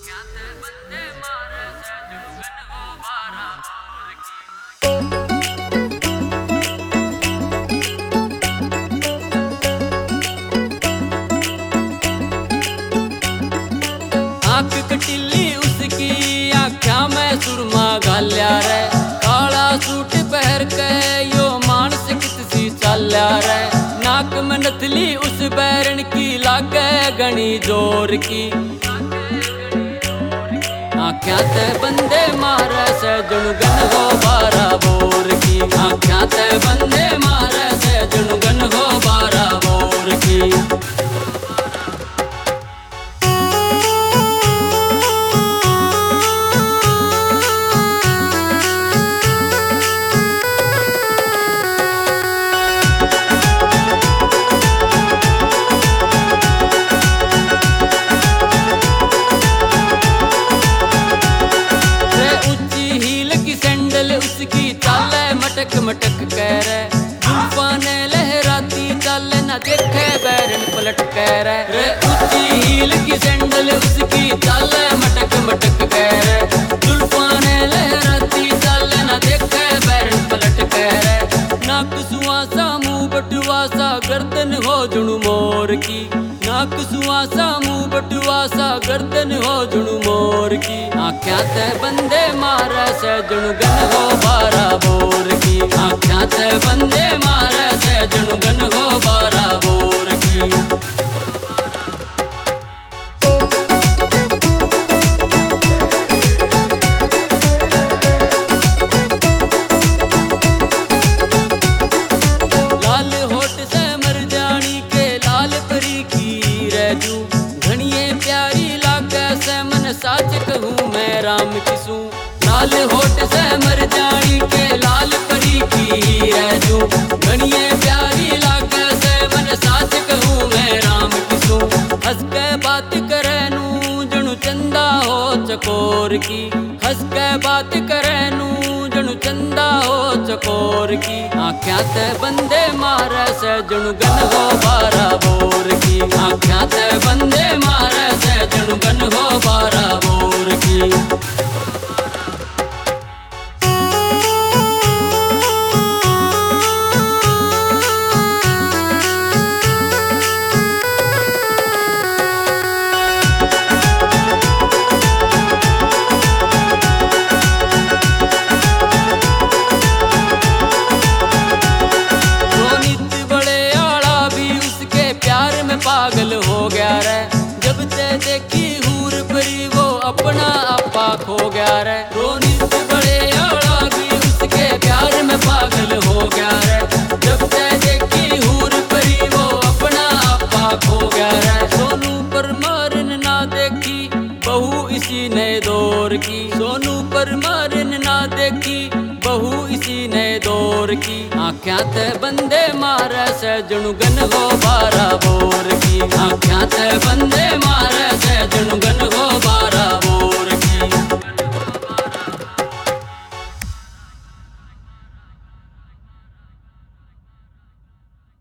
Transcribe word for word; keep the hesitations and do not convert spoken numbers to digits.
आँख कटिली उसकी आख्या में सुरमा गाल्या रे, काला सूट पहर के यो मानस कितसी चाल्या रे। नाक में नथली उस बैरन की लागे गणी जोर की, आख्या ते बंदे मारे से जुनगन हो बारा बोर की, आख्या ते बंदे मारे से जुनगन हो बारा बोर की। उसकी चाले मटक मटक कह रे, तूफाने लहराती चाले ना देखे बैरन पलट कह रे। रे ऊंची हील की सैंडल उसकी चाले मटक मटक कह रे, तूफाने लहराती चाले ना देखे बैरन पलट कह रे। नाक सुहासा मुंह बटुआसा गर्दन हो जुणु मोर की, नाक सुहासा मुंह बटुआसा गर्दन हो जुणु मोर की। आख्या ते बंदे मारे से जुणगन हो बारा बोर की, आख्या ते बंदे मारे से जुणगन हो बारा बोर की। साच कहूँ मैं राम किसू, लाल होठ से मर जानी के लाल परी की रहजू। घनिए प्यारी लागे से मन साच कहूँ मैं राम किसू, हंस के बात करे नू जणु चंदा हो चकोर की, हंस के बात करे नू जणु चंदा हो चकोर की। आख्या ते बंदे मारे से जुणगन हो बारा बोर की, आख्या ते बंदे मारे से जुणगन हो बारा बोर की। पागल हो गया रे, जब ते देखी हूर परी वो अपना आपा खो गया रे। रोनित बड़े आड़ा भी उसके प्यार में पागल हो गया रे, जब ते देखी हूर परी वो अपना आपा खो गया रे। सोनू परमारन ना देखी बहू इसी नए दौर की, सोनू परमारन ना देखी बहू इसी नए दौर की। आख्या ते बंदे मारे से जुणगन हो बारा बोर की, आख्या ते बंदे मारे